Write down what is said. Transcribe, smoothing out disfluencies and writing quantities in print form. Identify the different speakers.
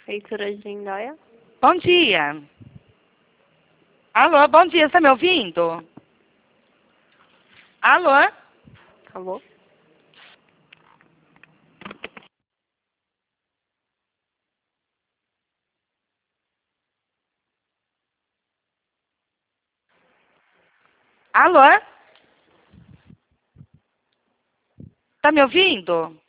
Speaker 1: Prefeitura de Indaiá.
Speaker 2: Bom dia. Alô, bom dia, você tá me ouvindo? Alô?
Speaker 1: Alô?
Speaker 2: Alô? Tá me ouvindo?